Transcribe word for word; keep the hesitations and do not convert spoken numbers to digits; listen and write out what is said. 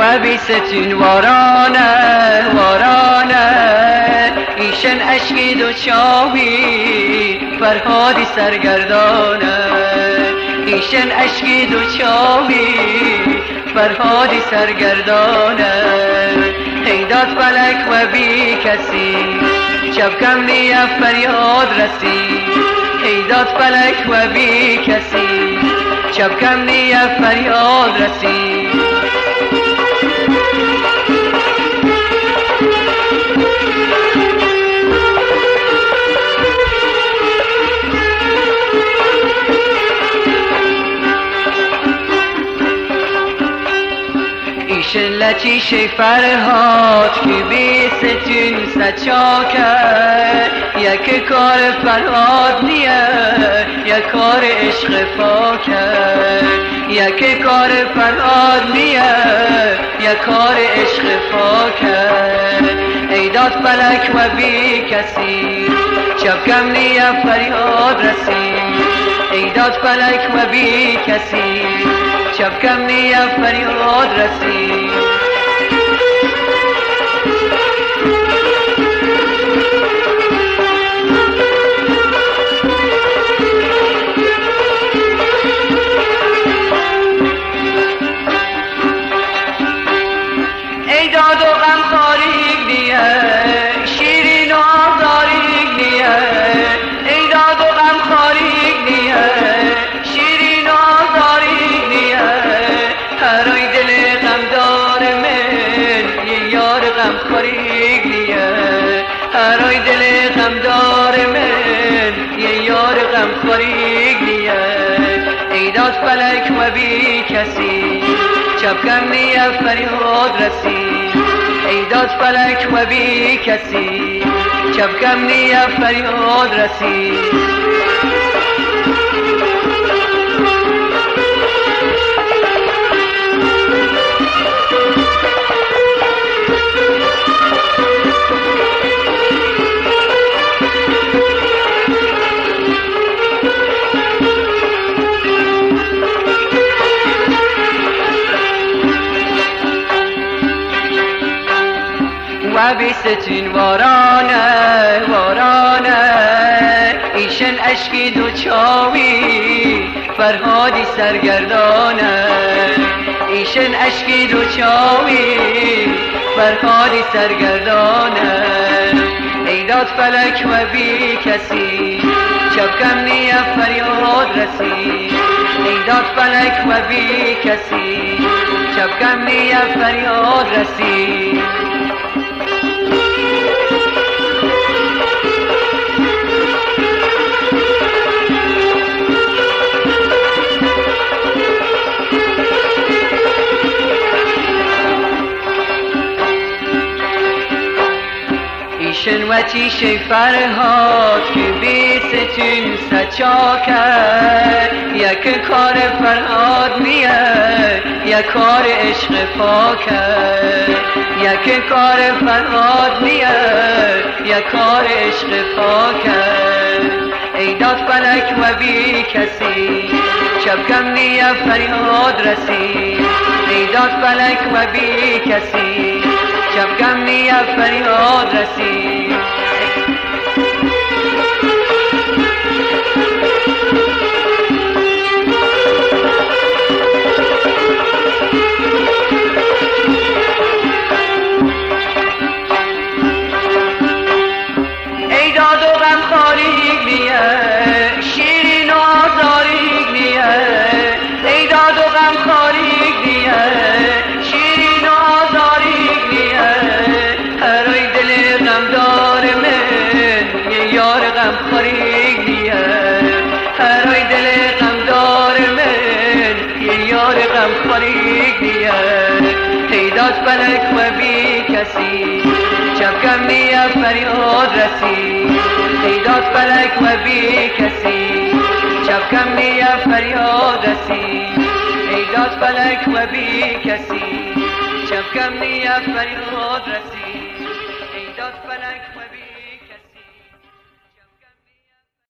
و بی ستون وارانه وارانه ایشن اشکی دو چاوی فرهادی سرگردانه ایشن اشکی دو چاوی فرهادی سرگردانه هیداد فلک و بی کسی شبکم نیه فریاد رسی هیداد فلک و بی کسی شبکم نیه فریاد رسی ایشن لچی شی فرهاد که بی ستون سچاکه یک کار فرهاد نیه یک کار عشق فاکه یک کار فرهاد نیه یک کار عشق فاکه ایداد فلک و بی کسی شبکم نیه فریاد رسی ایداد فلک و بی کسی شبکم نیه فریاد رسی ایداد و غم خاریگ نیه شیرین و آزاریگ نیه ایداد و غم خاریگ نیه شیرین و آزاریگ نیه هرای دل غم دار من یه یار غم خاریگ نیه هرای دل غم دار من یه یار غم خاریگ نیه ایداد فلک و بی کسی شبکم نیه فریاد رسی ایداد فلک و بی کسی شبکم نیه فریاد رسی و بی ستون وارانه وارانه ایشن اشکی دو چاوی فرهادی سرگردانه ایشن اشکی دو چاوی فرهادی سرگردانه ایداد فلک و بی کسی شبکم نیه فریاد رسی ایداد فلک و بی کسی شبکم نیه فریاد رسی ایشن و چی شی فرهاد که بی ستون سچاکه یک کار فرهاد نیه یک کار عشق فاکه یک کار فرهاد نیه یک کار عشق فاکه ایداد فلک و بی کسی شبکم نیه فریاد رسی ایداد فلک و بی کسی شبکم نیه فریاد رسی ایداد و غم خاریگ نیه شیرین و آزاریگ نیه ایداد و غم خاریگ نیه شیرین و آزاریگ نیه هرای دل غم دار من یه یار غم خاریگ نیه هرای دل غم دار من یه یار غم خاریگ نیه ایداد فلک و بی کسی شبکم نیه فریاد رسی ایداد فلک و بی کسی شبکم نیه فریاد رسی ایداد فلک و بی کسی شبکم نیه فریاد رسی